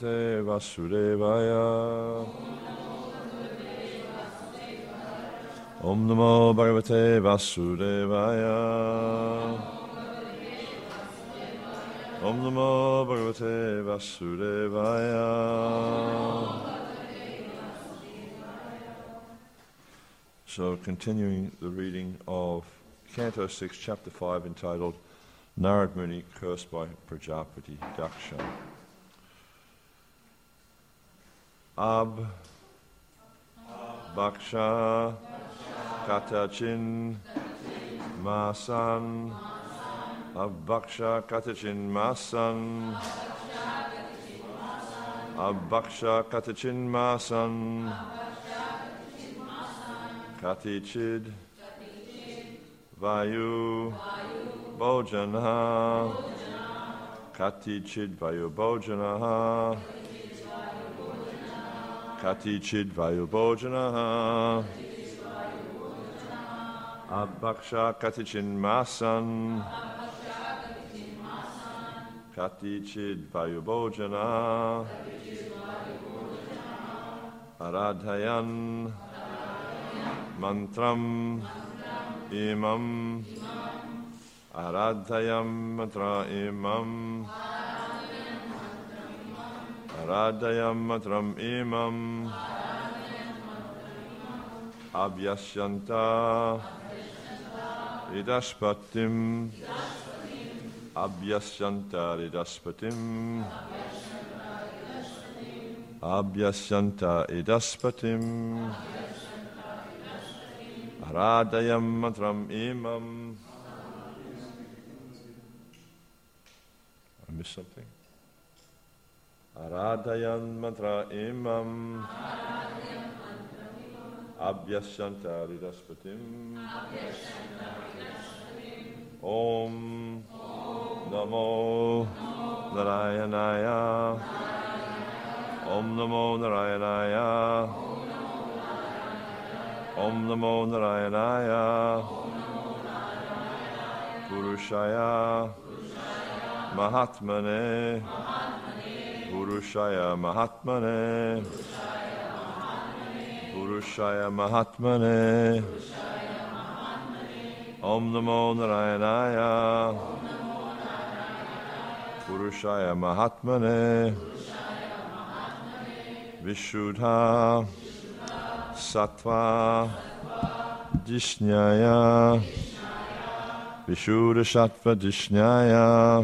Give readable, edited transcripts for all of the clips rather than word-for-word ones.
Bhagavate Vasudevaya. Om Namo Bhagavate Vasudevaya. Om Namo Bhagavate Vasudevaya. So continuing the reading of Canto 6, Chapter 5, entitled Narad Muni Cursed by Prajapati Daksha. Ab Bhaksha Katachin Masan. Ab Bhaksha Katachin Masan. Ab Bhaksha Katachin Masan. Katichid Vayu Bhojana. Katichid Vayu Bhojana. Katichid Vayu Bhojana. Abhaksha Katichin Masan. Katichid Vayu Bhojana. Aradhayan Mantram Imam. Aradhayam Mantra Imam. Aradhayam Mantram Imam. Abhyasyanta Idaspatim. Abhyasyanta Idaspatim. Abhyasyanta Idaspatim. Aradhayam Mantram Imam. I missed something? Aradhayan Mantra Imam. Abhyasyanta Ridaspatim. Om Namo Narayanaya. Om Namo Narayanaya. Om Namo Narayanaya. Purushaya Mahatmane. Purushaya Mahatmane. Purushaya Mahatmane. Om Namo Narayanaya. Purushaya Mahatmane. Vishuddha Sattva Dishnaya. Vishuddha Sattva Dishnaya.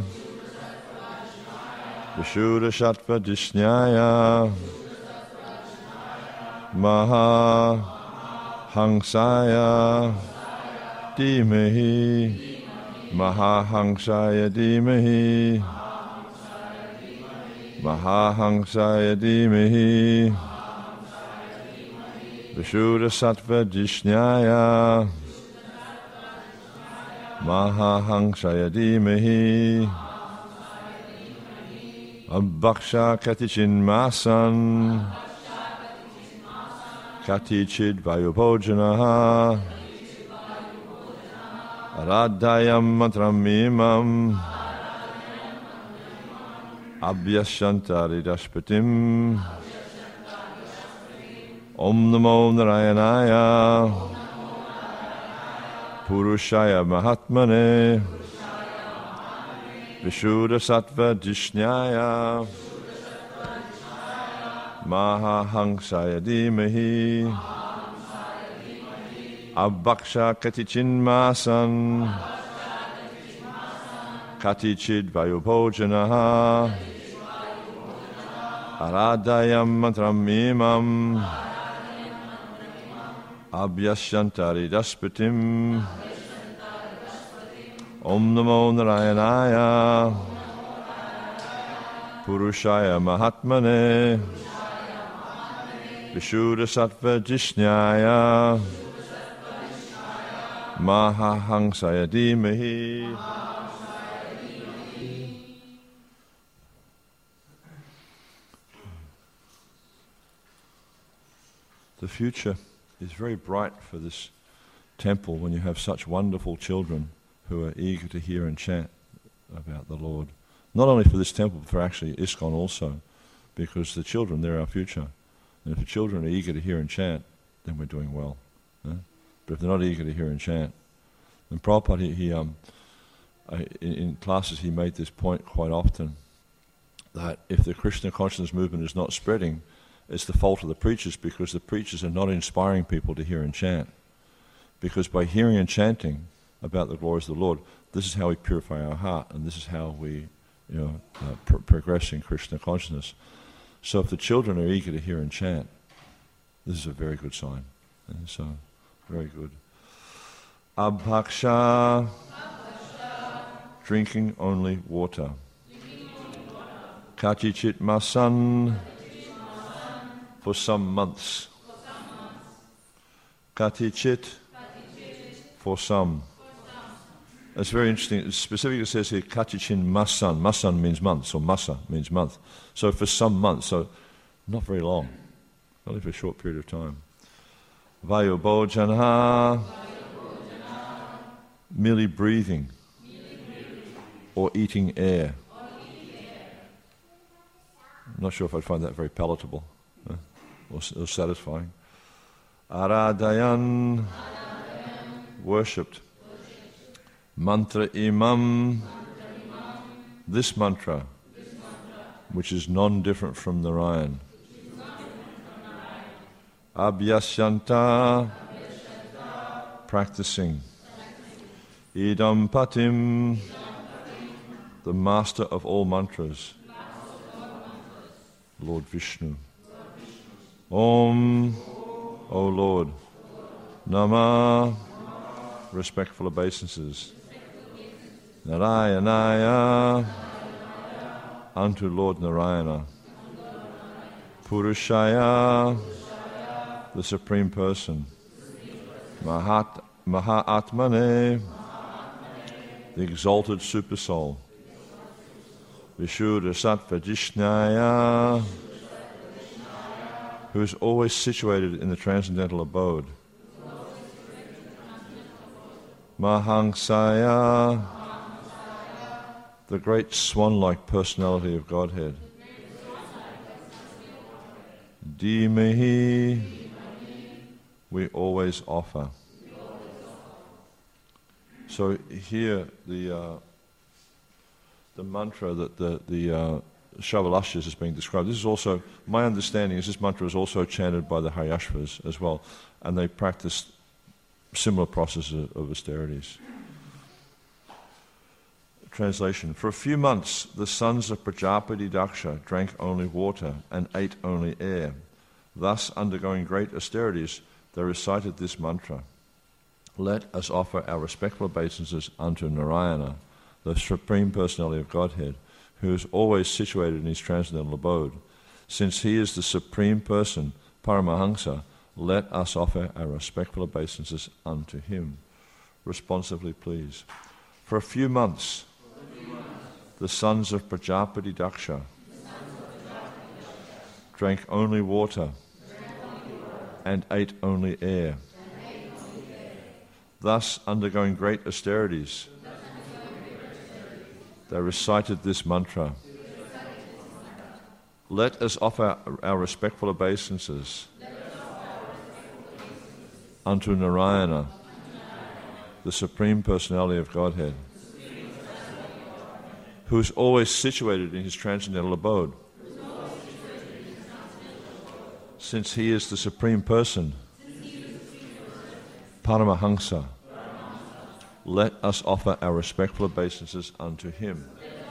Vishuddha Sattva Dishnaya. Maha Hangsaya Dhimahi. Maha Hangsaya Dhimahi. Maha Hangsaya Dhimahi. Vishuddha Sattva Dishnaya. Maha Hangsaya Dhimahi. Abhaksha Katichin Masan. Katichid Vayu Bhojana. Aradhayam Mantram Imam. Abhyasyanta Ridaspatim. Om Namo Narayanaya. Purushaya Mahatmane. Vishuddha Sattva Dishnaya. Maha Hangsaya Dhimahi. Abhaksha Katichin Masan. Katichid Vayu Bhojana. Aradhayam Mantram Imam. Abhyasyanta Ridaspatim. Om Namo Narayanaya. Purushaya Mahatmane. Vishuddha Sattva Dishnaya. Maha Hangsaya Dhimahi. The future is very bright for this temple when you have such wonderful children who are eager to hear and chant about the Lord. Not only for this temple, but for actually ISKCON also. because the children, they're our future. And if the children are eager to hear and chant, then we're doing well. But if they're not eager to hear and chant, and Prabhupada, in classes he made this point quite often, that if the Krishna consciousness movement is not spreading, it's the fault of the preachers, because the preachers are not inspiring people to hear and chant. Because by hearing and chanting about the glories of the Lord, this is how we purify our heart, and this is how we progress in Krishna consciousness. So if the children are eager to hear and chant, this is a very good sign. And so, very good. Abhaksha, drinking only water. Katichit masan, for some months. Katichit, for some. It's very interesting. It specifically says here, Katichin masan. Masan means months, or masa means month. So for some months, so not very long, only for a short period of time. Vayubhojanha, merely breathing, or eating air. I'm not sure if I'd find that very palatable or satisfying. Aradayan, worshipped. Mantra imam, this mantra, which is non-different from Narayan. Abhyasyanta, practicing. Idam patim, the master of all mantras, Lord Vishnu. Om, O Lord. Nama, respectful obeisances. Narayanaya, unto Lord Narayana. Purushaya, the Supreme Person. Mahatmane, the exalted Super Soul. Vishuddha Sattva Jishnaya, who is always situated in the transcendental abode. Mahangsaya, the great swan-like personality of Godhead. Dhimahi, we always offer. So here the mantra that the Shavalashyas is being described. This is also, my understanding is this mantra is also chanted by the Haryashvas as well, and they practice similar processes of austerities. Translation. For a few months, the sons of Prajapati Daksha drank only water and ate only air. Thus, undergoing great austerities, they recited this mantra. Let us offer our respectful obeisances unto Narayana, the Supreme Personality of Godhead, who is always situated in his transcendental abode. Since he is the Supreme Person, Paramahansa, let us offer our respectful obeisances unto him. Responsively, please. For a few months, the sons of Prajapati Daksha drank only water and ate only air. Thus, undergoing great austerities, they recited this mantra. Let us offer our respectful obeisances unto Narayana, the Supreme Personality of Godhead, who is always situated in his transcendental abode. Since he is the Supreme Person, Paramahansa, let us offer our respectful obeisances unto him.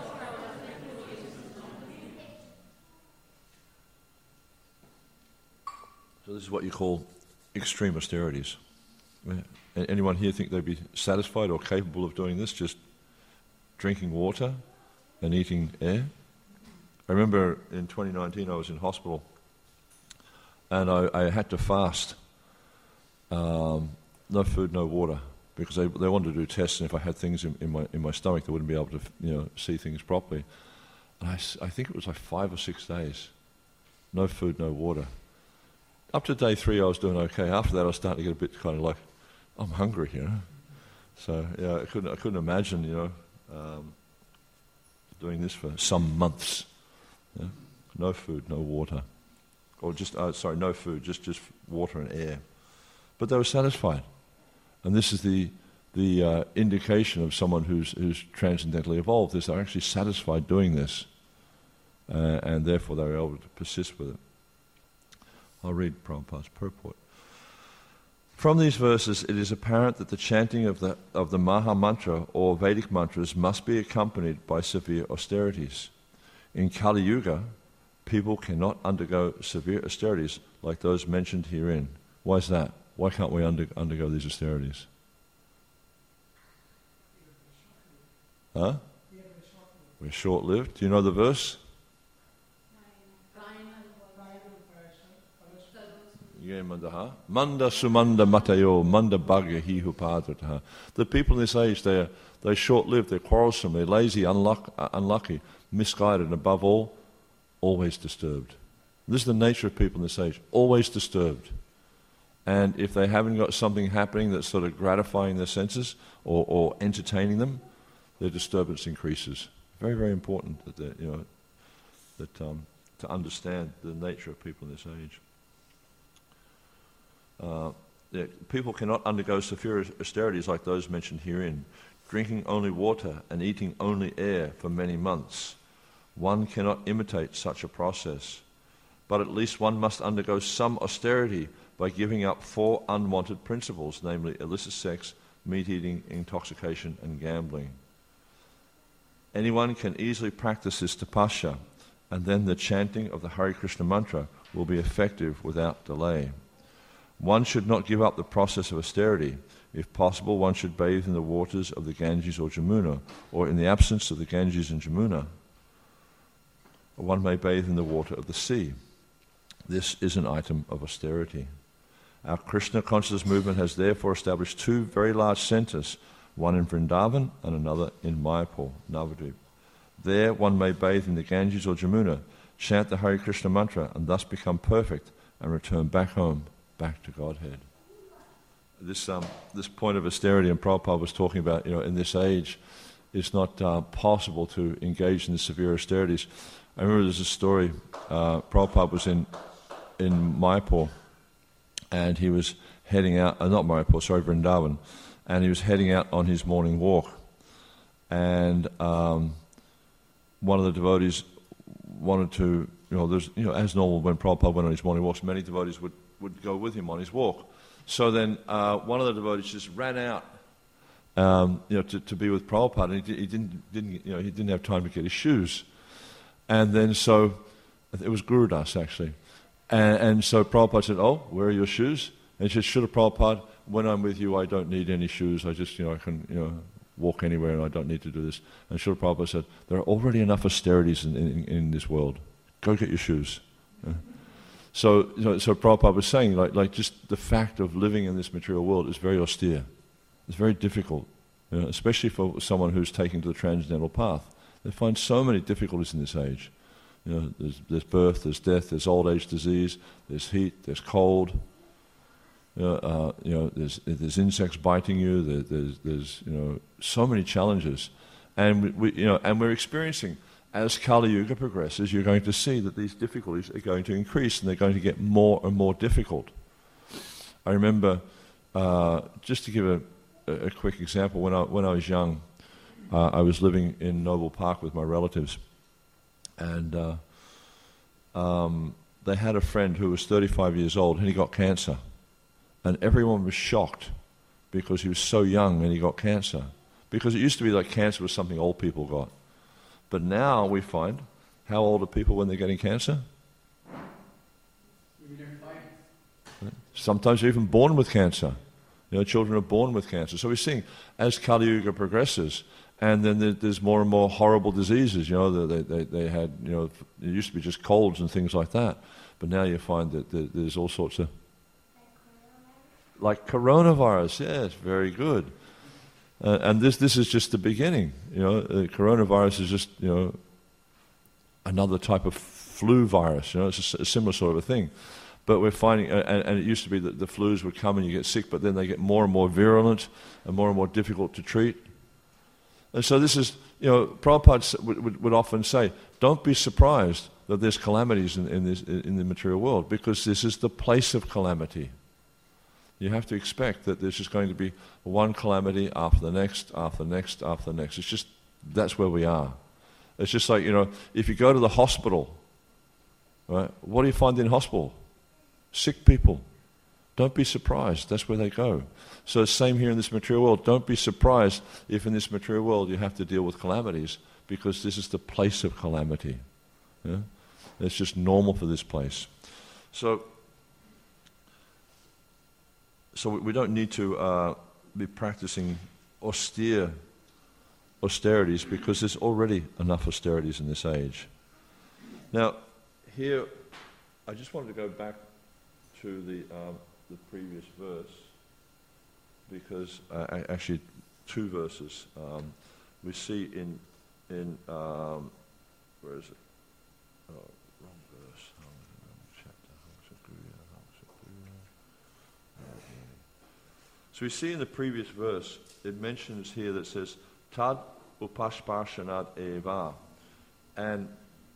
So this is what you call extreme austerities. Anyone here think they'd be satisfied or capable of doing this, just drinking water and eating air? I remember in 2019 I was in hospital and I had to fast, no food, no water, because they wanted to do tests, and if I had things in my stomach, they wouldn't be able to see things properly. And I think it was like 5 or 6 days, no food, no water. Up to day 3, I was doing okay. After that, I was starting to get a bit kind of like, I'm hungry, So yeah, I couldn't imagine, doing this for some months. no food, no water. Or no food, just water and air. But they were satisfied. And this is the indication of someone who's transcendentally evolved, is they're actually satisfied doing this. And therefore they were able to persist with it. I'll read Prabhupada's purport. From these verses, it is apparent that the chanting of the Maha Mantra or Vedic mantras must be accompanied by severe austerities. In Kali Yuga, people cannot undergo severe austerities like those mentioned herein. Why is that? Why can't we undergo these austerities? Huh? We're short-lived. Do you know the verse? Manda sumanda matayo, manda bhagya hi hupadrataha. The people in this age, they're short-lived, they're quarrelsome, they're lazy, unlucky, misguided, and above all, always disturbed. This is the nature of people in this age, always disturbed. And if they haven't got something happening that's sort of gratifying their senses or entertaining them, their disturbance increases. Very, very important that to understand the nature of people in this age. People cannot undergo severe austerities like those mentioned herein, drinking only water and eating only air for many months. One cannot imitate such a process, but at least one must undergo some austerity by giving up 4 unwanted principles, namely illicit sex, meat eating, intoxication, and gambling. Anyone can easily practice this tapasya, and then the chanting of the Hare Krishna mantra will be effective without delay. One should not give up the process of austerity. If possible, one should bathe in the waters of the Ganges or Jamuna, or in the absence of the Ganges and Jamuna, one may bathe in the water of the sea. This is an item of austerity. Our Krishna consciousness movement has therefore established 2 very large centers, one in Vrindavan and another in Mayapur, Navadvip. There one may bathe in the Ganges or Jamuna, chant the Hare Krishna mantra, and thus become perfect and return back home, back to Godhead. This point of austerity, and Prabhupada was talking about, in this age, it's not possible to engage in the severe austerities. I remember there's a story, Prabhupada was in Mayapur, and he was heading out, Vrindavan, and he was heading out on his morning walk. And one of the devotees wanted to, as normal when Prabhupada went on his morning walks, many devotees would go with him on his walk. So then one of the devotees just ran out, to be with Prabhupada, and he didn't have time to get his shoes. And then so, it was Guru Das actually. And so Prabhupada said, "Oh, where are your shoes?" And he said, "Srila Prabhupada, when I'm with you, I don't need any shoes. I just, I can, walk anywhere and I don't need to do this." And Srila Prabhupada said, "There are already enough austerities in this world. Go get your shoes." So Prabhupada was saying, like just the fact of living in this material world is very austere. It's very difficult, especially for someone who's taken to the transcendental path. They find so many difficulties in this age. There's birth, there's death, there's old age disease, there's heat, there's cold. There's insects biting you. There's so many challenges, and we're experiencing. As Kali Yuga progresses, you're going to see that these difficulties are going to increase, and they're going to get more and more difficult. I remember, just to give a quick example, when I was young, I was living in Noble Park with my relatives, and they had a friend who was 35 years old, and he got cancer. And everyone was shocked because he was so young and he got cancer. Because it used to be like cancer was something old people got. But now we find, how old are people when they're getting cancer? Sometimes they're even born with cancer. Children are born with cancer. So we're seeing, as Kali Yuga progresses, and then there's more and more horrible diseases. They had, it used to be just colds and things like that. But now you find that there's all sorts of... Like coronavirus, yes, very good. And this is just the beginning. Coronavirus is just, another type of flu virus. It's a similar sort of a thing. But we're finding, and it used to be that the flus would come and you get sick, but then they get more and more virulent and more difficult to treat. And so this is, Prabhupada would often say, don't be surprised that there's calamities in the material world, because this is the place of calamity. You have to expect that there's just going to be one calamity after the next, after the next, after the next. It's just, that's where we are. It's just like, if you go to the hospital, right, what do you find in hospital? Sick people. Don't be surprised. That's where they go. So same here in this material world. Don't be surprised if in this material world you have to deal with calamities, because this is the place of calamity. Yeah? It's just normal for this place. So we don't need to be practicing austerities, because there's already enough austerities in this age. Now, here, I just wanted to go back to the previous verse, because actually 2 verses. We see in where is it? Oh, wrong verse. Wrong chapter. So we see in the previous verse, it mentions here that says, Tad upasparshanad eva. And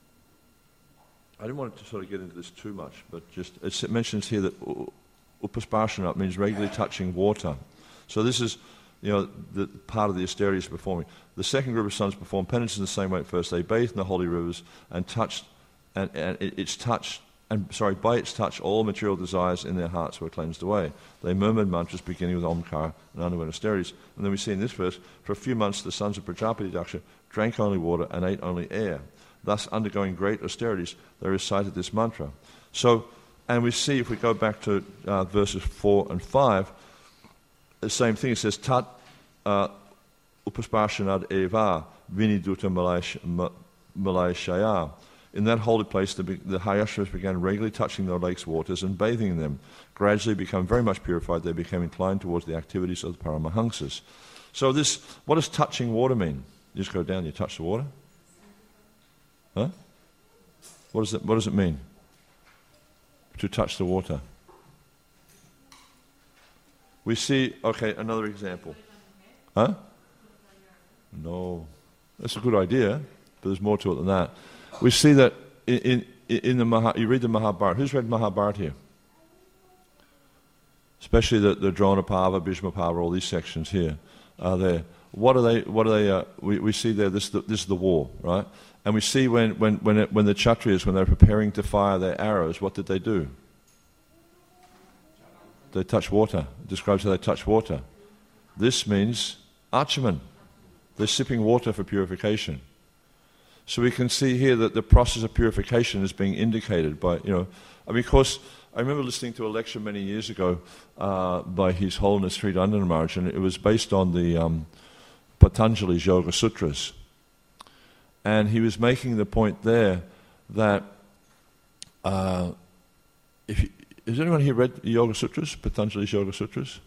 I didn't want to sort of get into this too much, but just it mentions here that upasparshanad means regularly touching water. So this is, the part of the austerities performing. The second group of sons perform penance in the same way at first. They bathed in the holy rivers and touched, and by its touch, all material desires in their hearts were cleansed away. They murmured mantras beginning with Omkara and underwent austerities. And then we see in this verse, for a few months the sons of Prajapati Daksha drank only water and ate only air. Thus, undergoing great austerities, they recited this mantra. So, and we see, if we go back to verses 4 and 5, the same thing. It says, Tat upasparshanad eva viniduta malayashaya. In that holy place, the Hayashras began regularly touching the lake's waters and bathing in them. Gradually become very much purified, they became inclined towards the activities of the Paramahansas. So what does touching water mean? You just go down, you touch the water? Huh? What does it mean? To touch the water? We see, another example. Huh? No. That's a good idea, but there's more to it than that. We see that in the you read the Mahabharata. Who's read Mahabharata here? Especially the Dronapava, Bhishmapava, all these sections here are there. What are they? We see there. This is the war, right? And we see when the Kshatriyas, when they're preparing to fire their arrows, what did they do? They touch water. It describes how they touch water. This means Achaman. They're sipping water for purification. So we can see here that the process of purification is being indicated by, because I remember listening to a lecture many years ago by His Holiness Sri Dandana Maharaj, and it was based on the Patanjali's Yoga Sutras. And he was making the point there that has anyone here read the Yoga Sutras, Patanjali's Yoga Sutras?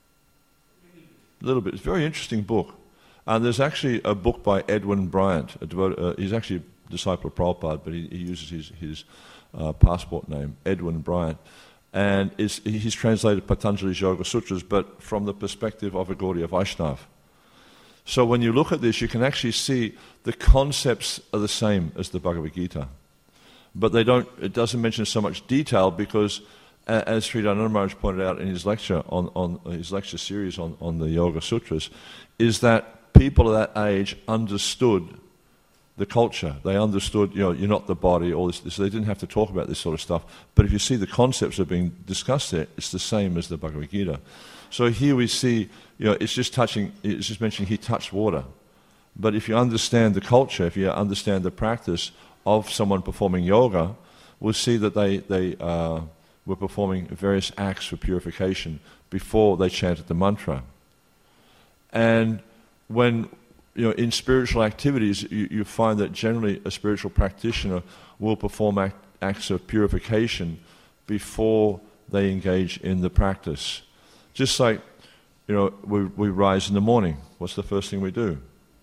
A little bit. It's a very interesting book. And there's actually a book by Edwin Bryant. He's actually a disciple of Prabhupada, but he uses his passport name, Edwin Bryant. And he's translated Patanjali's Yoga Sutras, but from the perspective of a Gaudiya Vaishnava. So when you look at this, you can actually see the concepts are the same as the Bhagavad Gita. But it doesn't mention so much detail because, as Sri Dandana Maharaj pointed out in his lecture on his lecture series on the Yoga Sutras, is that people at that age understood the culture. They understood, you're not the body, all this. So they didn't have to talk about this sort of stuff. But if you see the concepts that are being discussed there, it's the same as the Bhagavad Gita. So here we see, it's just mentioning he touched water. But if you understand the culture, if you understand the practice of someone performing yoga, we'll see that they were performing various acts for purification before they chanted the mantra. And when, in spiritual activities, you find that generally a spiritual practitioner will perform acts of purification before they engage in the practice. Just like, we rise in the morning. What's the first thing we do?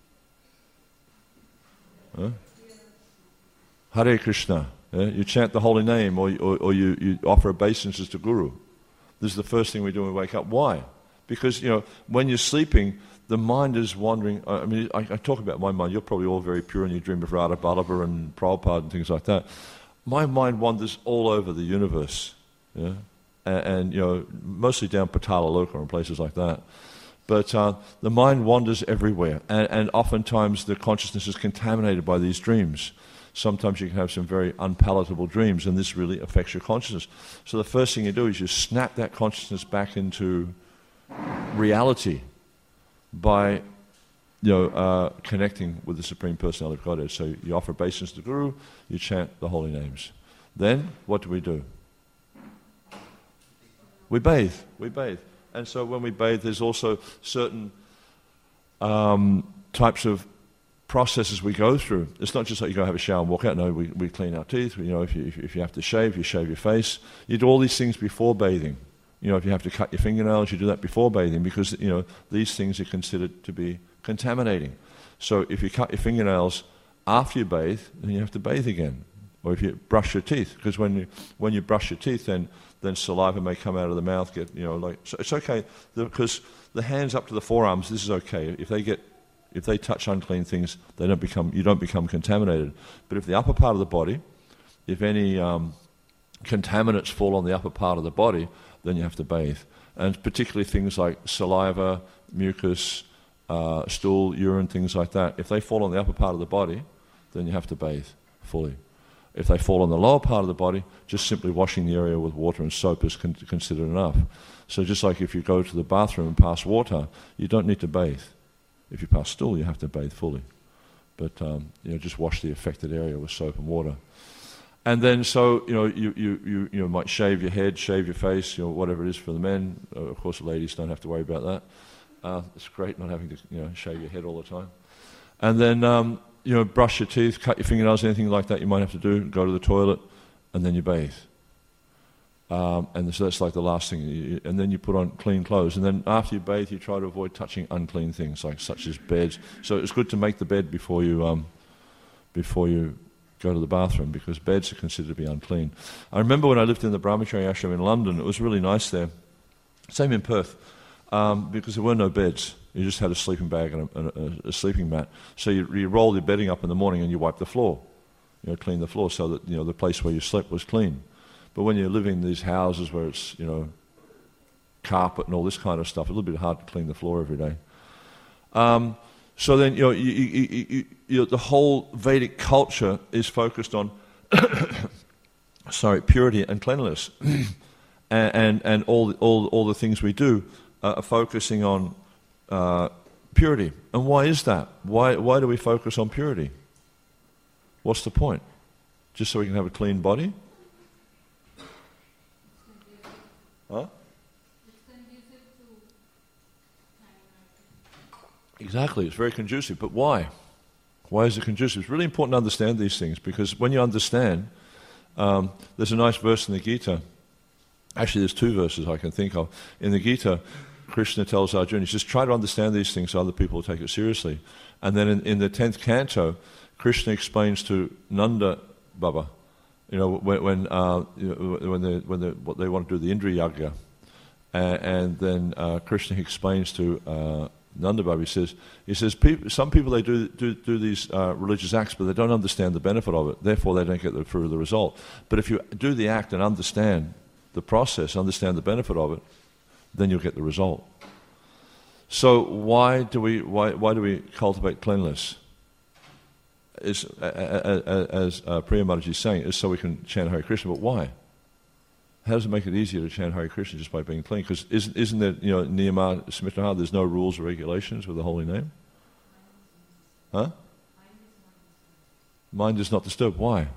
Huh? Hare Krishna. Yeah? You chant the holy name, or you offer obeisances to Guru. This is the first thing we do when we wake up. Why? Because, when you're sleeping, the mind is wandering. I mean, I talk about my mind. You're probably all very pure and you dream of Radha Vallabha and Prabhupada and things like that. My mind wanders all over the universe, yeah? And mostly down Patala Loka and places like that. But the mind wanders everywhere, and oftentimes the consciousness is contaminated by these dreams. Sometimes you can have some very unpalatable dreams, and this really affects your consciousness. So the first thing you do is you snap that consciousness back into reality by connecting with the Supreme Personality of Godhead. So you offer obeisance to the Guru, you chant the holy names. Then, what do? We bathe. And so when we bathe, there's also certain types of processes we go through. It's not just like you go have a shower and walk out. No, we clean our teeth. If you have to shave, you shave your face. You do all these things before bathing. If you have to cut your fingernails, you do that before bathing because, these things are considered to be contaminating. So if you cut your fingernails after you bathe, then you have to bathe again. Or if you brush your teeth, because when you brush your teeth, then saliva may come out of the mouth. So it's okay because the hands up to the forearms. This is okay. If they touch unclean things, you don't become contaminated. But if the upper part of the body, if any contaminants fall on the upper part of the body, then you have to bathe. And particularly things like saliva, mucus, stool, urine, things like that. If they fall on the upper part of the body, then you have to bathe fully. If they fall on the lower part of the body, just simply washing the area with water and soap is considered enough. So just like if you go to the bathroom and pass water, you don't need to bathe. If you pass stool, you have to bathe fully. But just wash the affected area with soap and water. And then you might shave your head, shave your face, whatever it is for the men. Of course, the ladies don't have to worry about that. It's great not having to shave your head all the time. And then brush your teeth, cut your fingernails, anything like that you might have to do. Go to the toilet, and then you bathe. And so that's like the last thing. And then you put on clean clothes. And then after you bathe, you try to avoid touching unclean things, such as beds. So it's good to make the bed before you go to the bathroom, because beds are considered to be unclean. I remember when I lived in the Brahmachari ashram in London, it was really nice there. Same in Perth, because there were no beds. You just had a sleeping bag and a sleeping mat. So you roll your bedding up in the morning and you wipe the floor, clean the floor so that the place where you slept was clean. But when you're living in these houses where it's carpet and all this kind of stuff, it's a little bit hard to clean the floor every day. So then the whole Vedic culture is focused on purity and cleanliness, and all the things we do are focusing on purity. And why is that? Why do we focus on purity? What's the point? Just so we can have a clean body? Huh? Exactly, it's very conducive. But why? Why is it conducive? It's really important to understand these things, because when you understand, there's a nice verse in the Gita. Actually, there's two verses I can think of. In the Gita, Krishna tells Arjuna, he says, try to understand these things so other people will take it seriously. And then in the 10th canto, Krishna explains to Nanda Baba, when they want to do the Indra Yagya, and then Krishna explains to Nanda Baba, he says, some people they do these religious acts, but they don't understand the benefit of it. Therefore, they don't get the fruit of the result. But if you do the act and understand the process, understand the benefit of it, then you'll get the result. So why do we cultivate cleanliness? As Priya Mataji is saying, is so we can chant Hare Krishna. But why? How does it make it easier to chant Hare Krishna just by being clean? Because isn't there, Niyama Smitaha, there's no rules or regulations with the holy name? Huh? Mind is not disturbed. Why?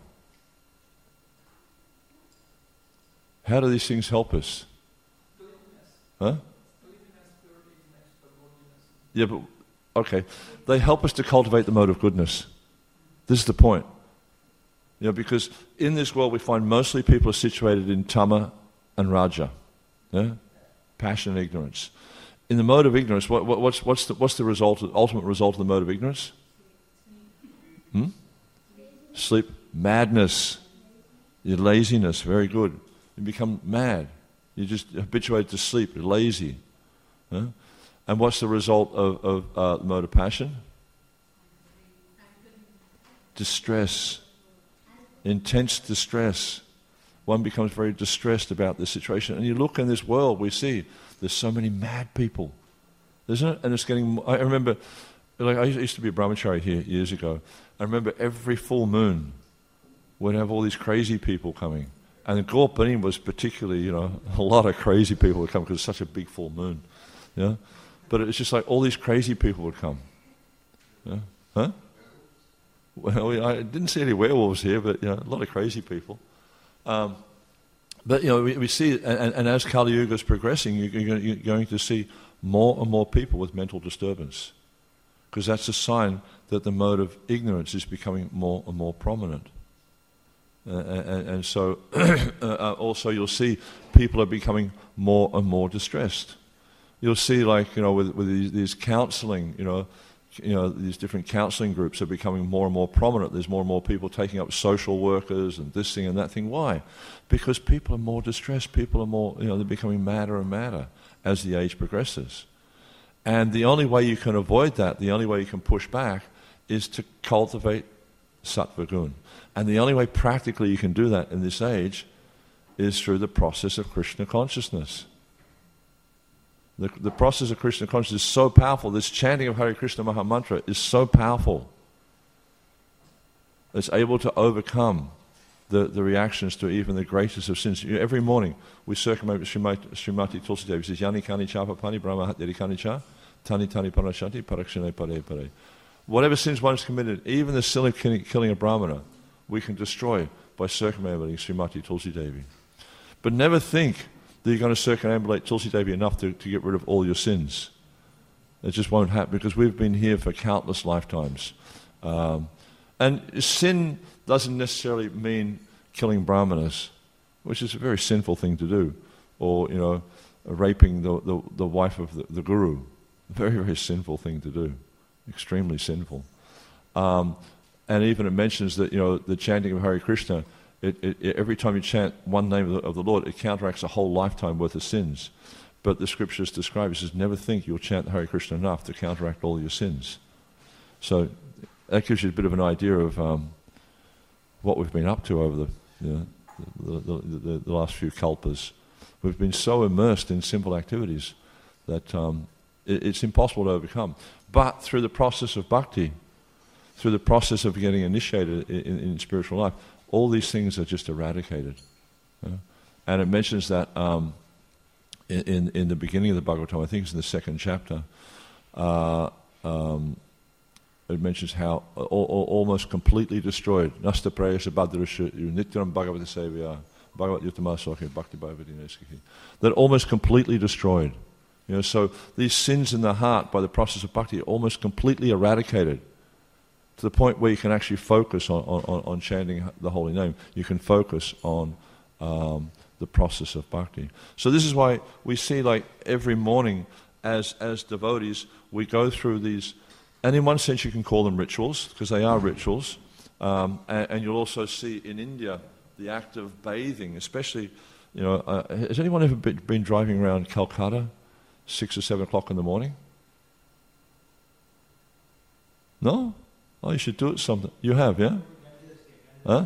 How do these things help us? Huh? Yeah, but, okay. They help us to cultivate the mode of goodness. This is the point. Because in this world we find mostly people are situated in tama and raja, passion and ignorance. In the mode of ignorance, what's the result? Ultimate result of the mode of ignorance? Sleep, madness, your laziness. Very good. You become mad. You're just habituated to sleep. You're lazy. And what's the result of the mode of passion? Distress. Intense distress. One becomes very distressed about this situation. And you look in this world, we see there's so many mad people, isn't it? And it's getting... I remember, like, I used to be a brahmachari here years ago. I remember every full moon we'd have all these crazy people coming. And the Gorpanim was particularly, a lot of crazy people would come because it's such a big full moon. Yeah? But it's just like all these crazy people would come. Yeah? Huh? Well, I didn't see any werewolves here, but a lot of crazy people. But we see, and as Kali Yuga is progressing, you're going to see more and more people with mental disturbance, because that's a sign that the mode of ignorance is becoming more and more prominent. And so also you'll see people are becoming more and more distressed. You'll see, like, with these counseling, these different counseling groups are becoming more and more prominent. There's more and more people taking up social workers and this thing and that thing. Why? Because people are more distressed. People are more, they're becoming madder and madder as the age progresses. And the only way you can avoid that, the only way you can push back, is to cultivate sattva gun. And the only way practically you can do that in this age is through the process of Krishna consciousness. The process of Krishna consciousness is so powerful. This chanting of Hare Krishna Maha Mantra is so powerful. It's able to overcome the reactions to even the greatest of sins. Every morning we circumambulate Srimati Tulsi Devi. Says, Yani Kani Chapa Pani Brahma Hatyari Kani Cha Tani Tani Parashanti Parakshane Pare Pare. Whatever sins one has committed, even the sin of killing a Brahmana, we can destroy by circumambulating Srimati Tulsi Devi. But never think that you're going to circumambulate Tulsi Devi enough to get rid of all your sins. It just won't happen, because we've been here for countless lifetimes. And sin doesn't necessarily mean killing brahmanas, which is a very sinful thing to do, or raping the wife of the guru. Very, very sinful thing to do, extremely sinful. And even it mentions that the chanting of Hare Krishna, every time you chant one name of the Lord, it counteracts a whole lifetime worth of sins. But the scriptures describe, it says, never think you'll chant Hare Krishna enough to counteract all your sins. So that gives you a bit of an idea of what we've been up to over the last few kalpas. We've been so immersed in simple activities that it's impossible to overcome. But through the process of bhakti, through the process of getting initiated in spiritual life, all these things are just eradicated. And it mentions that in the beginning of the Bhagavatam, I think it's in the second chapter, it mentions how almost completely destroyed, Nasta Prayasa Bhadrasha Nityanam Bhagavata Sevya Bhagavat Yuttama Sokhe Bhakti Bhavati Neskhi. That almost completely destroyed. So these sins in the heart by the process of bhakti are almost completely eradicated, to the point where you can actually focus on chanting the holy name. You can focus on the process of bhakti. So this is why we see, like, every morning as devotees, we go through these, and in one sense you can call them rituals, because they are rituals. And you'll also see in India the act of bathing, especially, has anyone ever been driving around Calcutta 6 or 7 o'clock in the morning? No? Oh, you should do it sometime. You have, yeah? Huh?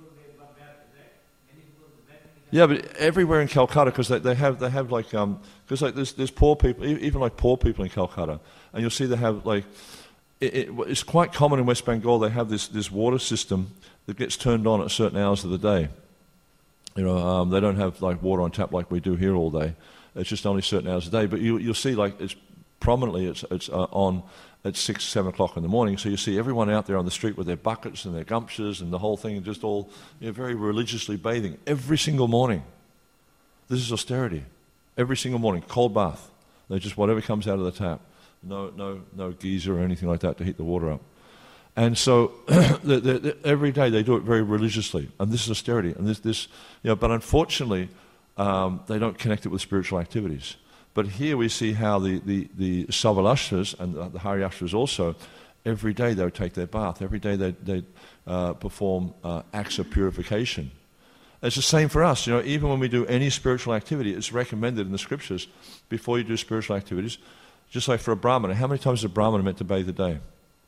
Yeah, but everywhere in Calcutta, because they have like, because like there's poor people, even like poor people in Calcutta, and you'll see they have like, it's quite common in West Bengal. They have this water system that gets turned on at certain hours of the day. They don't have like water on tap like we do here all day. It's just only certain hours a day. But you'll see, like, it's prominently it's on at 6, 7 o'clock in the morning. So you see everyone out there on the street with their buckets and their gumptions and the whole thing, just all very religiously bathing every single morning. This is austerity. Every single morning, cold bath. They just whatever comes out of the tap. No geyser or anything like that to heat the water up. And so every day they do it very religiously, and this is austerity. And this, but unfortunately, they don't connect it with spiritual activities. But here we see how the Savalashras and the Haryashras also, every day they would take their bath. Every day they perform acts of purification. It's the same for us. Even when we do any spiritual activity, it's recommended in the scriptures, before you do spiritual activities, Just like for a Brahmana, how many times is a Brahmana meant to bathe a day?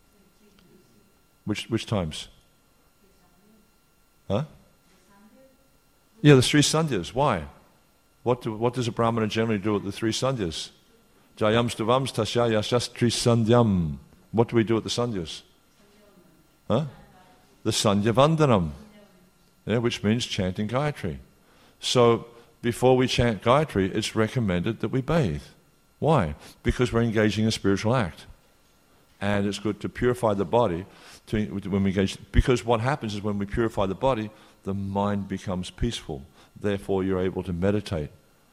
Which times? Huh? Yeah, the 3 sandhyas. Why? What does a Brahmana generally do at the 3 sandhyas? Jayam stuvams tasya yashas tri sandhyam. What do we do at the sandhyas? Huh? The sandhya vandanam. Yeah, which means chanting Gayatri. So before we chant Gayatri, it's recommended that we bathe. Why? Because we're engaging in a spiritual act. And it's good to purify the body when we engage. Because what happens is when we purify the body, the mind becomes peaceful. Therefore, you're able to meditate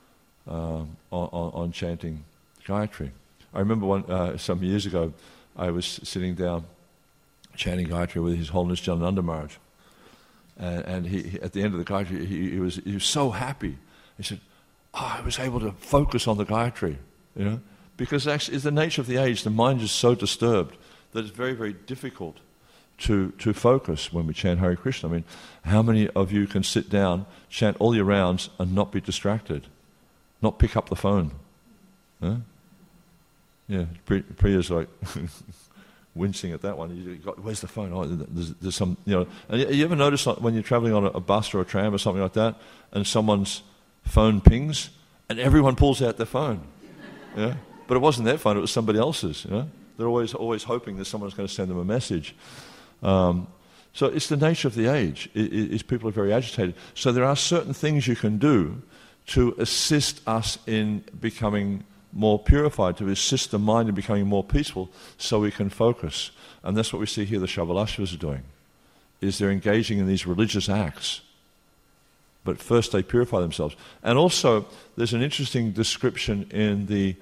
on chanting Gayatri. I remember some years ago, I was sitting down chanting Gayatri with His Holiness Jalananda Maharaj. And he, at the end of the Gayatri, he was so happy. He said, I was able to focus on the Gayatri, because actually it's the nature of the age. The mind is so disturbed that it's very, very difficult to focus when we chant Hare Krishna. I mean, how many of you can sit down, chant all your rounds, and not be distracted, not pick up the phone? Huh? Yeah, Priya's like wincing at that one. Where's the phone? Oh, there's some, And you ever notice when you're traveling on a bus or a tram or something like that, and someone's phone pings, and everyone pulls out their phone? Yeah, but it wasn't their phone; it was somebody else's. They're always hoping that someone's going to send them a message. So it's the nature of the age. Is people are very agitated. So there are certain things you can do to assist us in becoming more purified, to assist the mind in becoming more peaceful, so we can focus. And that's what we see here the Shavalashavas are doing, is they're engaging in these religious acts. But first they purify themselves. And also, there's an interesting description in the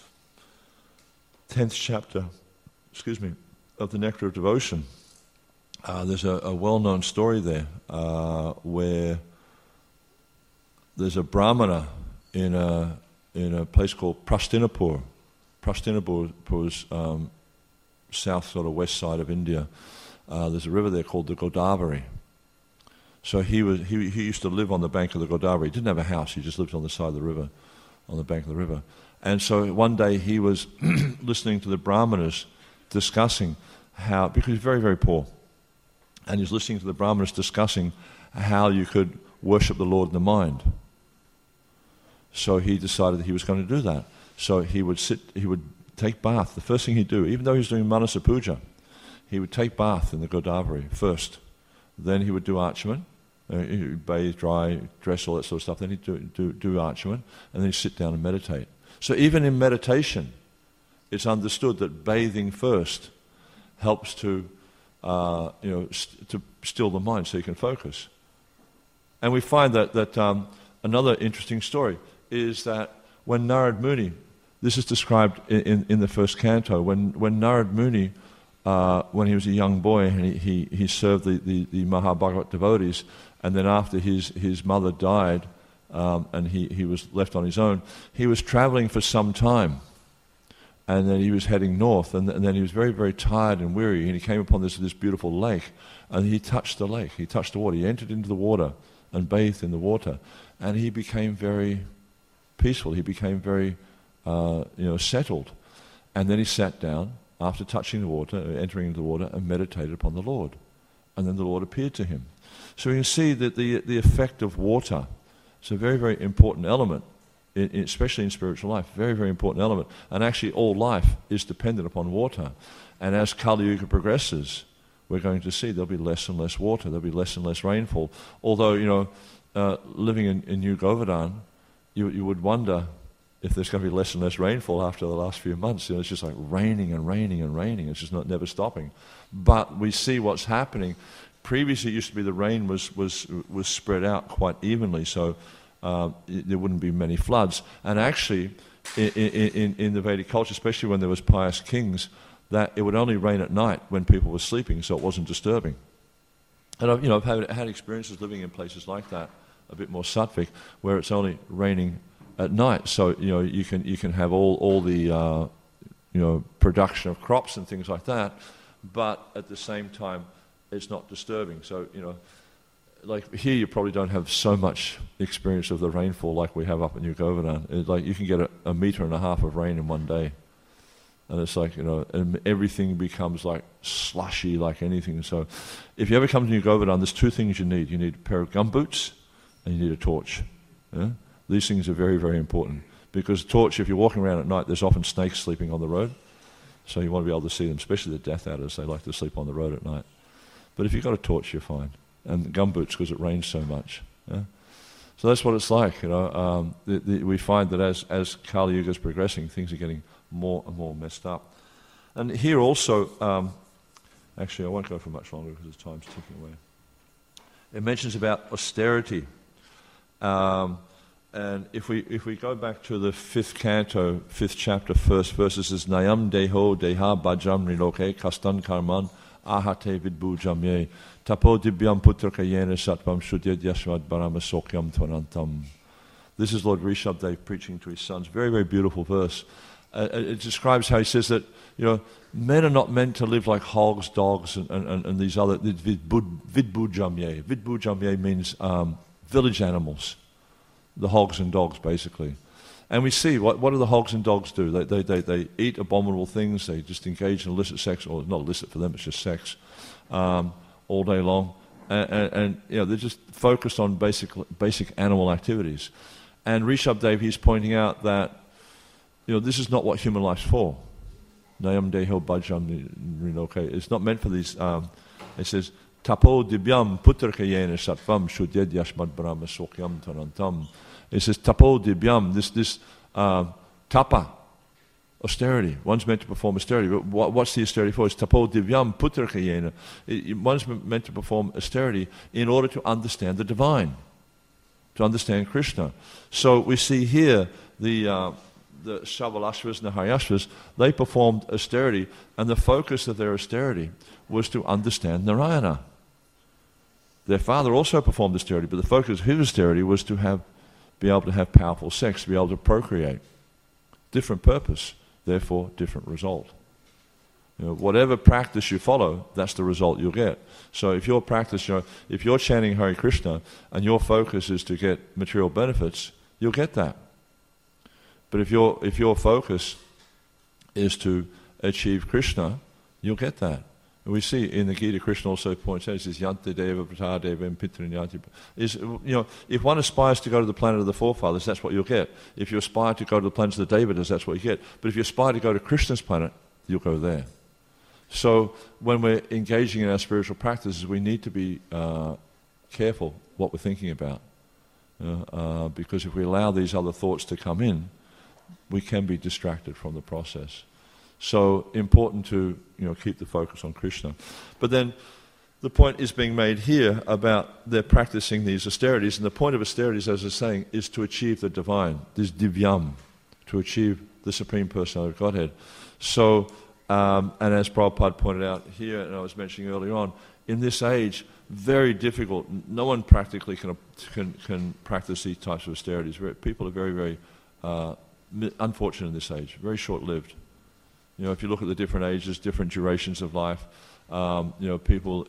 10th chapter, of the Nectar of Devotion. There's a well-known story there where there's a Brahmana in a place called Prastinapur. Prastinapur is south, sort of west side of India. There's a river there called the Godavari. So he used to live on the bank of the Godavari. He didn't have a house, he just lived on the side of the river, on the bank of the river. And so one day he was listening to the Brahmanas discussing how, because he's very, very poor, and he's listening to the Brahmanas discussing how you could worship the Lord in the mind. So he decided that he was going to do that. So he would take bath. The first thing he'd do, even though he was doing Manasa Puja, he would take bath in the Godavari first. Then he would do Archaman. He would bathe, dry, dress, all that sort of stuff. Then he'd do Archaman, and then he'd sit down and meditate. So even in meditation, it's understood that bathing first helps to still the mind so you can focus. And we find that another interesting story is that when Narad Muni, this is described in the first canto, when Narad Muni, when he was a young boy, and he served the Mahabhagavat devotees, and then after his mother died, and he was left on his own, he was traveling for some time, and then he was heading north, and then he was very, very tired and weary, and he came upon this beautiful lake, and he touched the lake, he touched the water, he entered into the water and bathed in the water, and he became very peaceful, he became very settled. And then he sat down after touching the water, entering into the water, and meditated upon the Lord. And then the Lord appeared to him. So you can see that the effect of water is a very, very important element, especially in spiritual life, very, very important element. And actually all life is dependent upon water. And as Kali Yuga progresses, we're going to see there'll be less and less water, there'll be less and less rainfall. Although, living in New Govardhan, you would wonder if there's going to be less and less rainfall after the last few months. It's just like raining and raining and raining. It's just never stopping. But we see what's happening. Previously, it used to be the rain was spread out quite evenly, so there wouldn't be many floods. And actually, in the Vedic culture, especially when there was pious kings, that it would only rain at night when people were sleeping, so it wasn't disturbing. And I've had experiences living in places like that, a bit more sattvic, where it's only raining at night, so you can have all the production of crops and things like that, but at the same time it's not disturbing. So like here you probably don't have so much experience of the rainfall like we have up in New Govardhan. Like you can get a metre and a half of rain in one day, And it's like, and everything becomes like slushy, like anything. So if you ever come to New Govardhan, there's two things you need. You need a pair of gumboots and you need a torch. Yeah? These things are very, very important. Because a torch, if you're walking around at night, there's often snakes sleeping on the road. So you want to be able to see them, especially the Death Adders. They like to sleep on the road at night. But if you've got a torch, you're fine. And gumboots, because it rains so much. Yeah? So that's what it's like. We find that as Kali Yuga is progressing, things are getting more and more messed up. And here also, actually I won't go for much longer because the time's ticking away. It mentions about austerity. And if we go back to the 5th canto, 5th chapter, 1st verse, it says, Nayam deho deha bhajam niloke kastan karman ahate vidbhujamye tapo dibyam putrakayena satvam shudyad yashvad barama sokyam tvanantam. This is Lord Rishabdev preaching to his sons. Very, very beautiful verse. It describes how he says that, men are not meant to live like hogs, dogs, and these other, vidbhujamye. Vidbhujamye means village animals. The hogs and dogs, basically. And we see, what do the hogs and dogs do? They eat abominable things, they just engage in illicit sex, or not illicit for them, it's just sex, all day long. And they're just focused on basic animal activities. And Rishabdev, he's pointing out that, this is not what human life's for. Nayam deho bhajam rinoke. It's not meant for these, it says, Tapo dibyam putrakayena satvam shudyad yashmad brahma sokyam tanantam. It says tapo dibyam, this tapa, austerity. One's meant to perform austerity. But what's the austerity for? It's tapo divyam putrakayena. One's meant to perform austerity in order to understand the divine, to understand Krishna. So we see here the Shavalashvas and the Haryashvas, they performed austerity, and the focus of their austerity was to understand Narayana. Their father also performed austerity, but the focus of his austerity was to be able to have powerful sex, to be able to procreate. Different purpose, therefore different result. Whatever practice you follow, that's the result you'll get. So if your practice, if you're chanting Hare Krishna and your focus is to get material benefits, you'll get that. But if your focus is to achieve Krishna, you'll get that. And we see in the Gita, Krishna also points out, he says, Yante Deva Prata Deva and Pitrin Yanti. If one aspires to go to the planet of the forefathers, that's what you'll get. If you aspire to go to the planet of the Devatas, that's what you get. But if you aspire to go to Krishna's planet, you'll go there. So when we're engaging in our spiritual practices, we need to be careful what we're thinking about. Because if we allow these other thoughts to come in, we can be distracted from the process. So important to keep the focus on Krishna. But then the point is being made here about they're practicing these austerities, and the point of austerities, as I was saying, is to achieve the divine, this divyam, to achieve the Supreme Personality of Godhead. So, and as Prabhupada pointed out here, and I was mentioning earlier on, in this age, very difficult. No one practically can practice these types of austerities. People are very, very unfortunate in this age, very short-lived. If you look at the different ages, different durations of life, people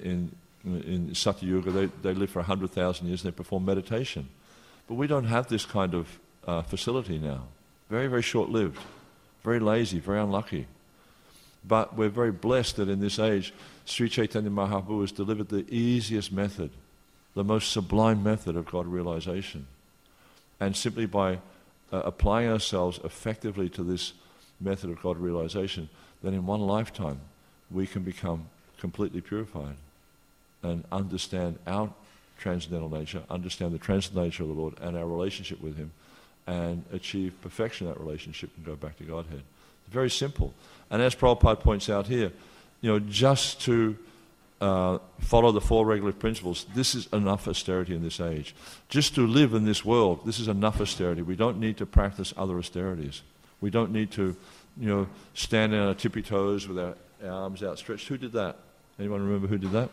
in Satya Yuga, they live for 100,000 years and they perform meditation. But we don't have this kind of facility now. Very, very short-lived, very lazy, very unlucky. But we're very blessed that in this age, Sri Chaitanya Mahaprabhu has delivered the easiest method, the most sublime method of God realization. And simply by applying ourselves effectively to this method of God realization, then in one lifetime we can become completely purified and understand our transcendental nature, understand the transcendental nature of the Lord and our relationship with Him, and achieve perfection in that relationship and go back to Godhead. It's very simple. And as Prabhupada points out here, just to follow the four regulative principles, this is enough austerity in this age. Just to live in this world, this is enough austerity. We don't need to practice other austerities. We don't need to, stand on our tippy toes with our arms outstretched. Who did that? Anyone remember who did that?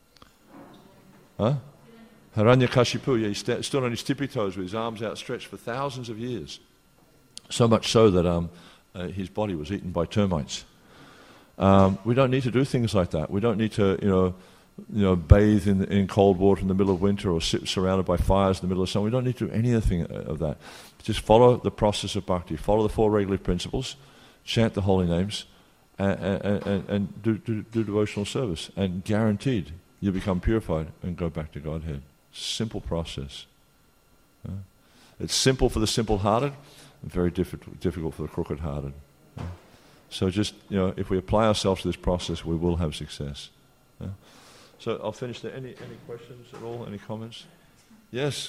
Hiranyakashipu, he stood on his tippy toes with his arms outstretched for thousands of years. So much so that his body was eaten by termites. We don't need to do things like that. We don't need to, bathe in cold water in the middle of winter or sit surrounded by fires in the middle of summer. We don't need to do anything of that. Just follow the process of bhakti. Follow the four regulative principles. chant the holy names, and do devotional service, and guaranteed you become purified and go back to Godhead. Simple process. It's simple for the simple-hearted, and very difficult for the crooked-hearted. So just, if we apply ourselves to this process, we will have success. So I'll finish there. Any questions at all? Any comments? Yes?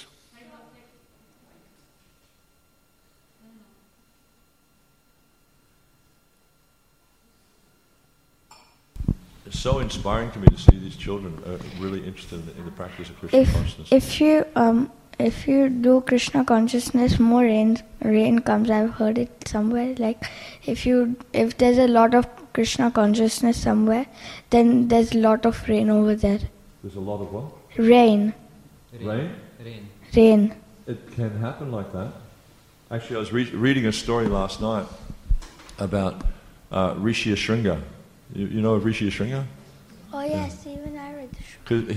It's so inspiring to me to see these children really interested in the practice of Krishna consciousness. If you do Krishna consciousness, more rain comes. I've heard it somewhere. Like if there's a lot of Krishna consciousness somewhere, then there's a lot of rain over there. There's a lot of what? Rain. Rain? Rain. It can happen like that. Actually, I was reading a story last night about Rishi Ashringa. You know of Rishi Ashringa? Oh yes, even I read the show. Because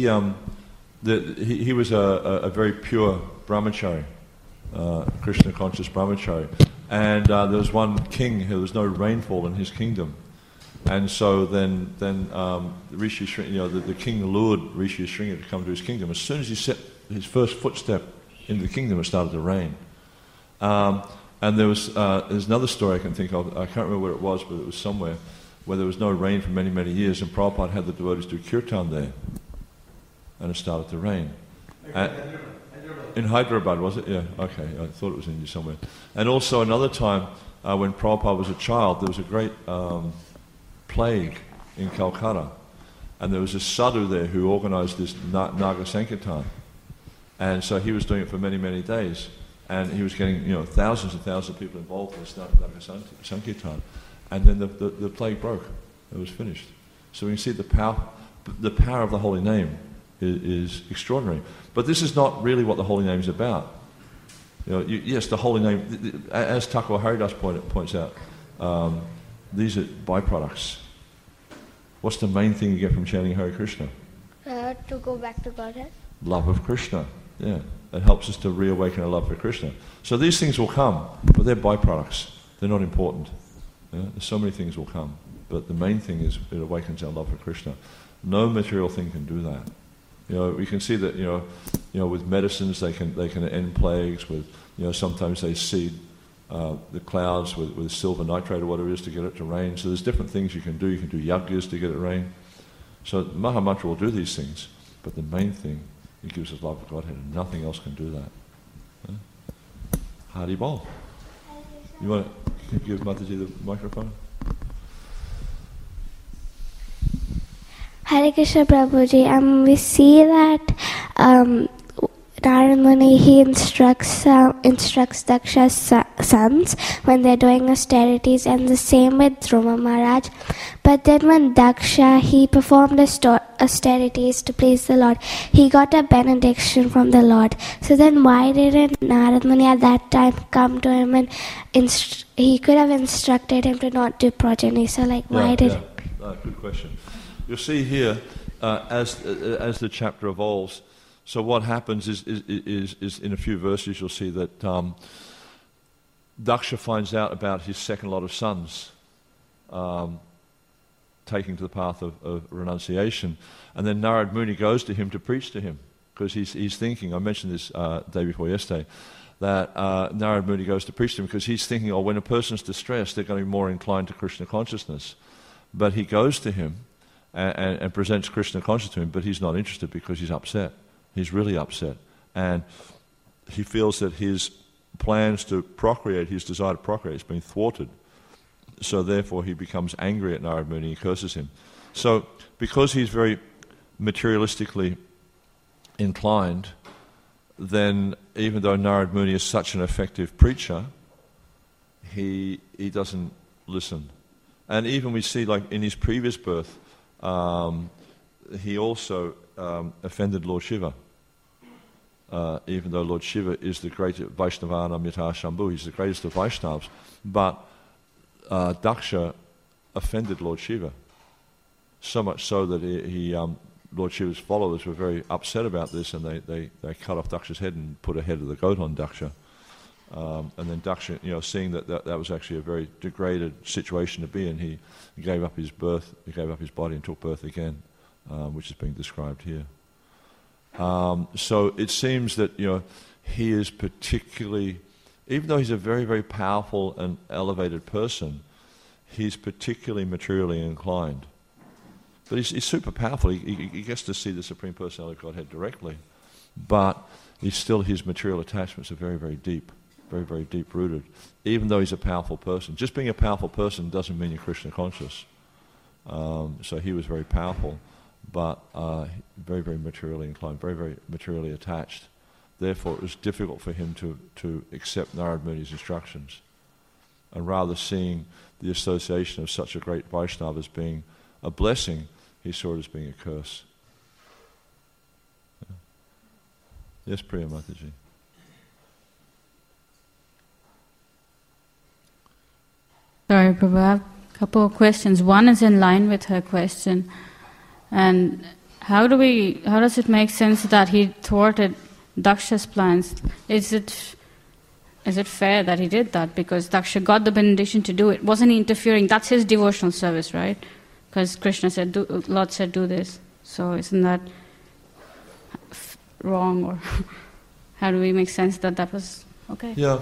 he was a very pure brahmachari, Krishna conscious brahmachari, and there was one king. There was no rainfall in his kingdom, and so then Rishi Ashringa, the king lured Rishi Ashringa to come to his kingdom. As soon as he set his first footstep into the kingdom, it started to rain. And there's another story I can think of. I can't remember where it was, but it was somewhere where there was no rain for many, many years, and Prabhupada had the devotees do kirtan there, and it started to rain. In Hyderabad, was it? Yeah, okay, I thought it was in India somewhere. And also another time, when Prabhupada was a child, there was a great plague in Calcutta, and there was a sadhu there who organised this Naga Sankirtan, and so he was doing it for many, many days, and he was getting thousands and thousands of people involved in this Naga Sankirtan. And then the plague broke. It was finished. So we can see the power of the holy name is extraordinary. But this is not really what the holy name is about. Yes, the holy name, as Thakur Haridas points out, these are byproducts. What's the main thing you get from chanting Hare Krishna? To go back to Godhead. Love of Krishna. Yeah, it helps us to reawaken our love for Krishna. So these things will come, but they're byproducts. They're not important. So many things will come, but the main thing is it awakens our love for Krishna. No material thing can do that. We can see that with medicines they can end plagues. With sometimes they seed the clouds with silver nitrate or whatever it is to get it to rain. So there's different things you can do. You can do yajnas to get it to rain. So Mahamantra will do these things, but the main thing, it gives us love for Godhead, and nothing else can do that. Hari Bol. You want to give Mataji the microphone? Hare Krishna Prabhuji, we see that Narad Muni, he instructs Daksha's sons when they're doing austerities, and the same with Dhruva Maharaj. But then when Daksha, he performed austerities to please the Lord, he got a benediction from the Lord. So then why didn't Narad Muni at that time come to him and he could have instructed him to not do progeny? So why did... Good question. You'll see here, as the chapter evolves, so what happens is in a few verses you'll see that Daksha finds out about his second lot of sons taking to the path of renunciation, and then Narad Muni goes to him to preach to him, because he's thinking, I mentioned this day before yesterday, that Narad Muni goes to preach to him because he's thinking, when a person's distressed, they're going to be more inclined to Krishna consciousness. But he goes to him and presents Krishna consciousness to him, but he's not interested because he's upset. He's really upset. And he feels that his plans to procreate, his desire to procreate, has been thwarted. So therefore he becomes angry at Narad Muni and curses him. So because he's very materialistically inclined, then even though Narad Muni is such an effective preacher, he doesn't listen. And even we see, in his previous birth, he also offended Lord Shiva. Even though Lord Shiva is the greatest Vaishnavanam Yatha Shambhu, he's the greatest of Vaishnavas, but Daksha offended Lord Shiva, so much so that Lord Shiva's followers were very upset about this, and they cut off Daksha's head and put a head of the goat on Daksha. And then Daksha, seeing that was actually a very degraded situation to be in, he gave up his birth, he gave up his body and took birth again, which is being described here. So it seems that he is particularly, even though he's a very, very powerful and elevated person, he's particularly materially inclined. But he's super powerful. He gets to see the Supreme Personality of Godhead directly, but his material attachments are very, very deep. Very, very deep-rooted, even though he's a powerful person. Just being a powerful person doesn't mean you're Krishna conscious. So he was very powerful, but very, very materially inclined, very, very materially attached. Therefore, it was difficult for him to accept Narad Muni's instructions. And rather seeing the association of such a great Vaishnava as being a blessing, he saw it as being a curse. Yeah. Yes, Priya Mataji. Sorry, Prabhu, I have a couple of questions. One is in line with her question. And how does it make sense that he thwarted Daksha's plans? Is it fair that he did that? Because Daksha got the benediction to do it. Wasn't he interfering? That's his devotional service, right? Because Krishna said, Lord said, do this. So isn't that wrong? Or how do we make sense that was okay? Yeah.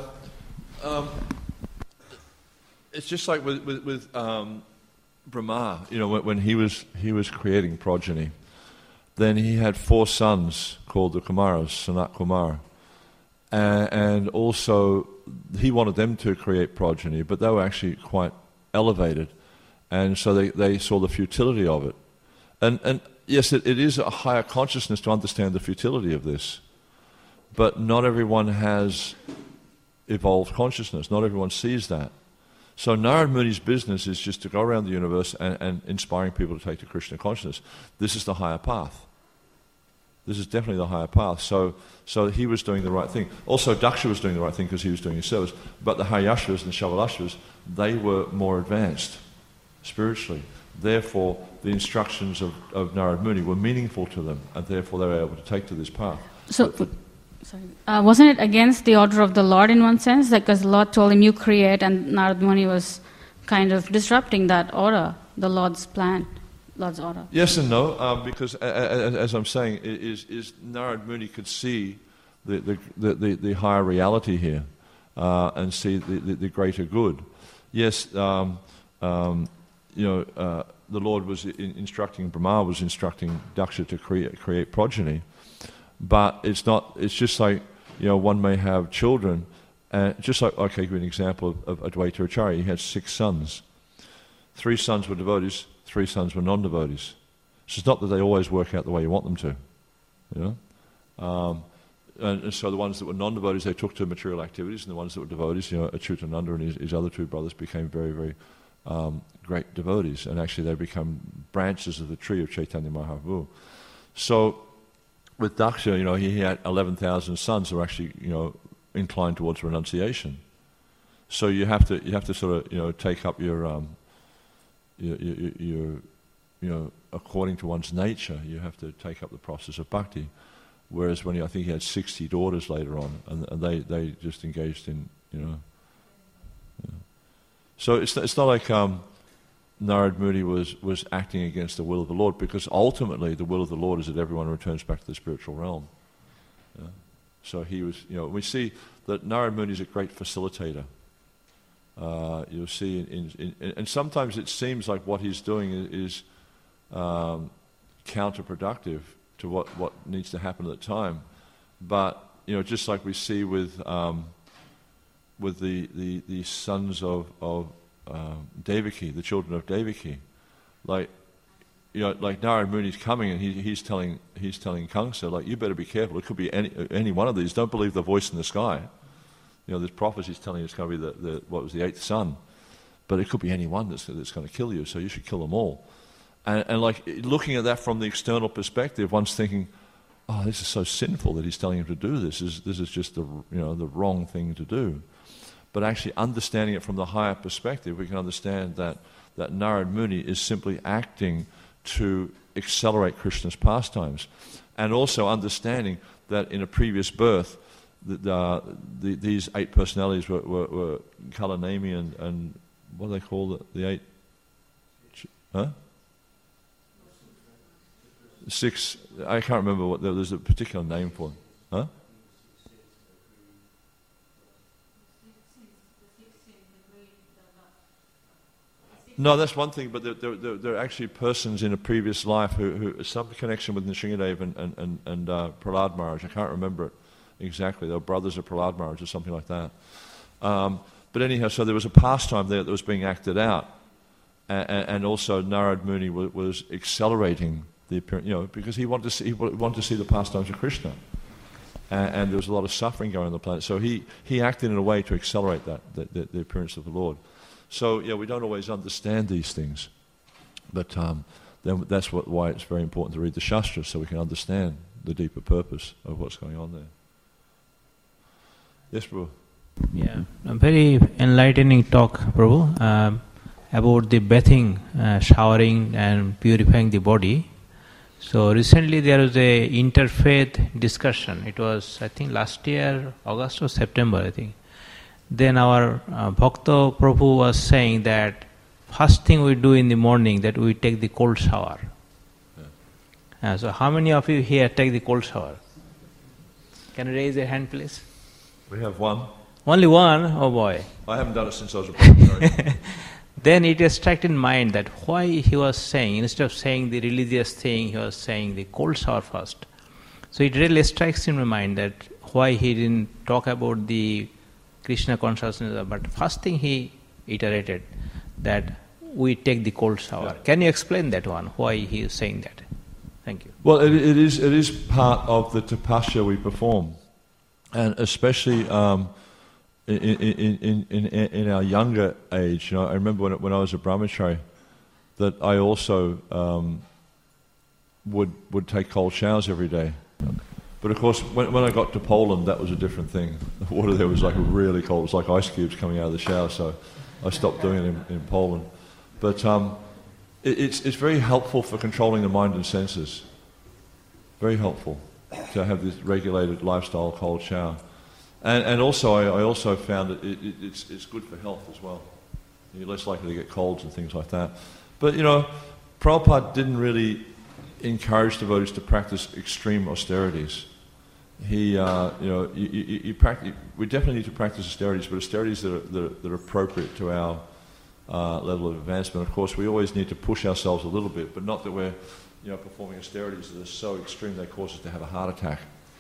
It's just like with Brahma, when he was creating progeny, then he had 4 sons called the Kumaras, Sanat Kumar, and also he wanted them to create progeny, but they were actually quite elevated, and so they saw the futility of it. And yes, it is a higher consciousness to understand the futility of this, but not everyone has evolved consciousness. Not everyone sees that. So Narad Muni's business is just to go around the universe and inspiring people to take to Krishna consciousness. This is the higher path. This is definitely the higher path. So he was doing the right thing. Also, Daksha was doing the right thing because he was doing his service. But the Haryashvas and the Shavalashvas, they were more advanced spiritually. Therefore, the instructions of Narad Muni were meaningful to them, and therefore they were able to take to this path. So, wasn't it against the order of the Lord in one sense? Because the Lord told him, you create, and Narad Muni was kind of disrupting that order, the Lord's plan, Lord's order. Yes and no, because as I'm saying, is Narad Muni could see the higher reality here and see the greater good. Yes, the Lord was instructing, Brahma was instructing Daksha to create progeny. But it's not. It's just like one may have children, and just like give you an example of Advaita Acharya. He had 6 sons. 3 sons were devotees, 3 sons were non-devotees. So it's not that they always work out the way you want them to, And so the ones that were non-devotees, they took to material activities, and the ones that were devotees, Achyutananda and his other 2 brothers became very, very great devotees, and actually they become branches of the tree of Chaitanya Mahaprabhu. So with Daksha, he had 11,000 sons who were actually, inclined towards renunciation. So you have to sort of, take up your according to one's nature, you have to take up the process of bhakti. Whereas when I think he had 60 daughters later on, and they just engaged in, So it's not like Narad Muni was acting against the will of the Lord, because ultimately the will of the Lord is that everyone returns back to the spiritual realm. So he was, we see that Narad Muni is a great facilitator. You'll see, and sometimes it seems like what he's doing is counterproductive to what needs to happen at the time. But just like we see with the sons of Devaki, the children of Devaki, like Narad Muni's coming and he's telling Kamsa, like, you better be careful. It could be any one of these. Don't believe the voice in the sky. There's prophecies telling you it's going to be the 8th son, but it could be any one that's going to kill you. So you should kill them all. And like looking at that from the external perspective, one's thinking, oh, this is so sinful that he's telling him to do this. This is just the wrong thing to do. But actually understanding it from the higher perspective, we can understand that Narad Muni is simply acting to accelerate Krishna's pastimes. And also understanding that in a previous birth, these 8 personalities were Kalanemi and what do they call it? The 8? Huh? 6. I can't remember what. There's a particular name for them. Huh? No, that's one thing, but they're actually persons in a previous life who some connection with Nrsingadev and Prahlad Maharaj. I can't remember it exactly. They were brothers of Prahlad Maharaj or something like that. But anyhow, so there was a pastime there that was being acted out, and also Narad Muni was accelerating the appearance, because he wanted to see the pastimes of Krishna, and there was a lot of suffering going on the planet. So he acted in a way to accelerate the appearance of the Lord. So we don't always understand these things, but then that's why it's very important to read the Shastras so we can understand the deeper purpose of what's going on there. Yes, Prabhu. Yeah, a very enlightening talk, Prabhu, about the bathing, showering and purifying the body. So recently there was a interfaith discussion. It was, I think, last year, August or September, I think. Then our Bhakta Prabhu was saying that first thing we do in the morning that we take the cold shower. Yeah. So how many of you here take the cold shower? Can you raise your hand, please? We have one. Only one? Oh boy. I haven't done it since I was a brahmachari. Then it struck in mind that why he was saying, instead of saying the religious thing, he was saying the cold shower first. So it really strikes in my mind that why he didn't talk about the Krishna consciousness, but first thing he iterated that we take the cold shower. Yeah. Can you explain that one? Why he is saying that? Thank you. Well, it is part of the tapasya we perform, and especially in our younger age. I remember when I was a brahmachari that I also would take cold showers every day. But of course, when I got to Poland, that was a different thing. The water there was like really cold. It was like ice cubes coming out of the shower, so I stopped doing it in Poland. But it's very helpful for controlling the mind and senses. Very helpful to have this regulated lifestyle cold shower. And also, I also found that it's good for health as well. You're less likely to get colds and things like that. But, Prabhupada didn't really encourage devotees to practice extreme austerities. We definitely need to practice austerities, but austerities that are appropriate to our level of advancement. Of course, we always need to push ourselves a little bit, but not that we're performing austerities that are so extreme they cause us to have a heart attack.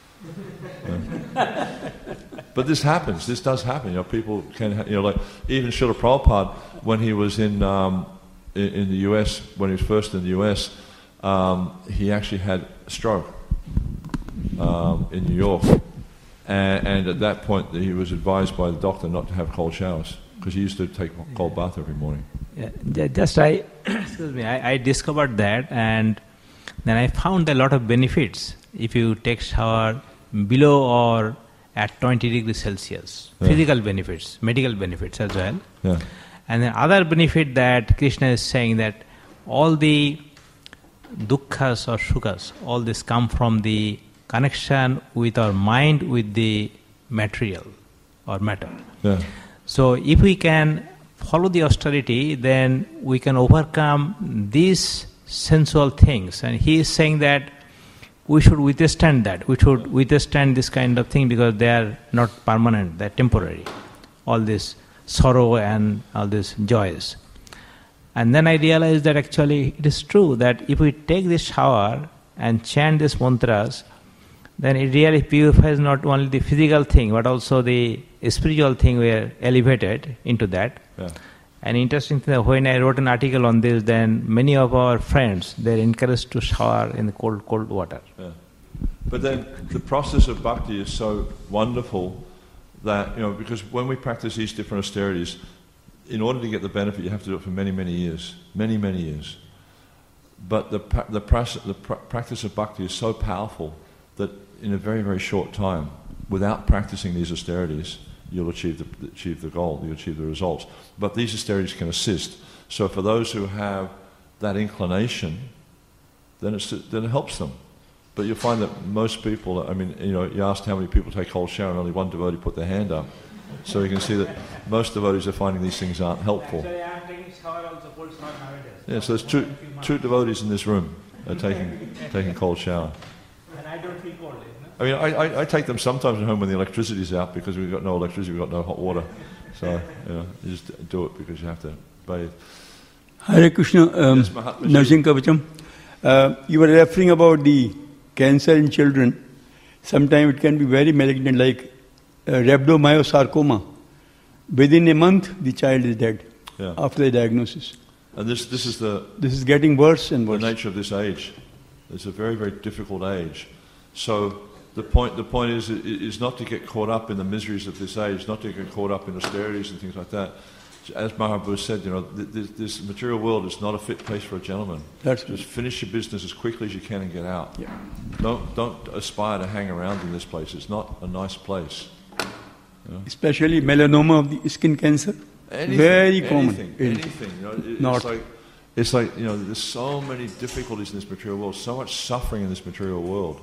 But this happens. This does happen. People can, like even Srila Prabhupada, when he was in the US, when he was first in the US, he actually had a stroke in New York, and at that point he was advised by the doctor not to have cold showers because he used to take a cold bath every morning. Yeah, I discovered that, and then I found a lot of benefits if you take shower below or at 20 degrees Celsius. Yeah. Physical benefits, medical benefits as well. Yeah. And then other benefit that Krishna is saying that all the dukkhas or shukhas, all this come from the connection with our mind with the material or matter. Yeah. So if we can follow the austerity, then we can overcome these sensual things. And he is saying that we should withstand that. We should withstand this kind of thing because they are not permanent, they are temporary. All this sorrow and all these joys. And then I realized that actually it is true that if we take this shower and chant these mantras, then it really purifies not only the physical thing but also the spiritual thing. We are elevated into that. Yeah. And interesting thing, when I wrote an article on this, then many of our friends, they're encouraged to shower in the cold water. Yeah. But then the process of bhakti is so wonderful that, because when we practice these different austerities, in order to get the benefit, you have to do it for many, many years. Many, many years. But the practice of bhakti is so powerful that in a very, very short time, without practicing these austerities, you'll achieve the goal, you'll achieve the results. But these austerities can assist. So for those who have that inclination, then it helps them. But you'll find that most people, I mean, you asked how many people take cold shower and only one devotee put their hand up. So you can see that most devotees are finding these things aren't helpful. Actually, I am taking shower also, cold shower nowadays. Yeah, so there's two devotees in this room are taking cold shower. And I don't feel cold. I mean, I take them sometimes at home when the electricity's out because we've got no electricity, we've got no hot water. So, you just do it because you have to bathe. Hare Krishna, Narsingh Kavacham. You were referring about the cancer in children. Sometimes it can be very malignant, like rhabdomyosarcoma. Within a month, the child is dead after the diagnosis. And this is getting worse and worse. The nature of this age. It's a very, very difficult age. So the point is not to get caught up in the miseries of this age, not to get caught up in austerities and things like that. As Mahaprabhu said, this material world is not a fit place for a gentleman. Just finish your business as quickly as you can and get out. Yeah. Don't aspire to hang around in this place. It's not a nice place. Especially melanoma of the skin cancer. Very common. Anything. It's like there's so many difficulties in this material world, so much suffering in this material world.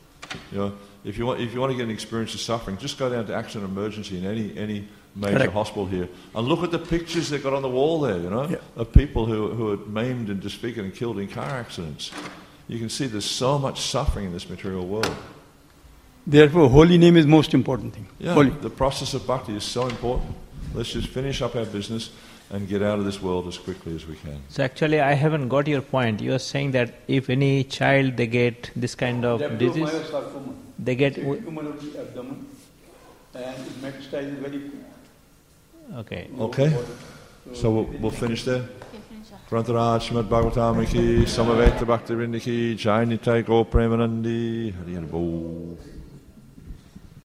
If you want to get an experience of suffering, just go down to accident emergency in any major hospital here and look at the pictures they've got on the wall there, of people who are maimed and disfigured and killed in car accidents. You can see there's so much suffering in this material world. Therefore, holy name is most important thing. Yeah, holy. The process of bhakti is so important. Let's just finish up our business and get out of this world as quickly as we can. So actually, I haven't got your point. You are saying that if any child they get this kind of disease, they get tumor of the abdomen, and it metastasizes very quickly. Okay. So we'll finish there. Grantaraj Srimad Bhagavatam ki Samaveta Bhakti Vrinda ki Jai Nitai Go Premanandi Hari Hari Bol.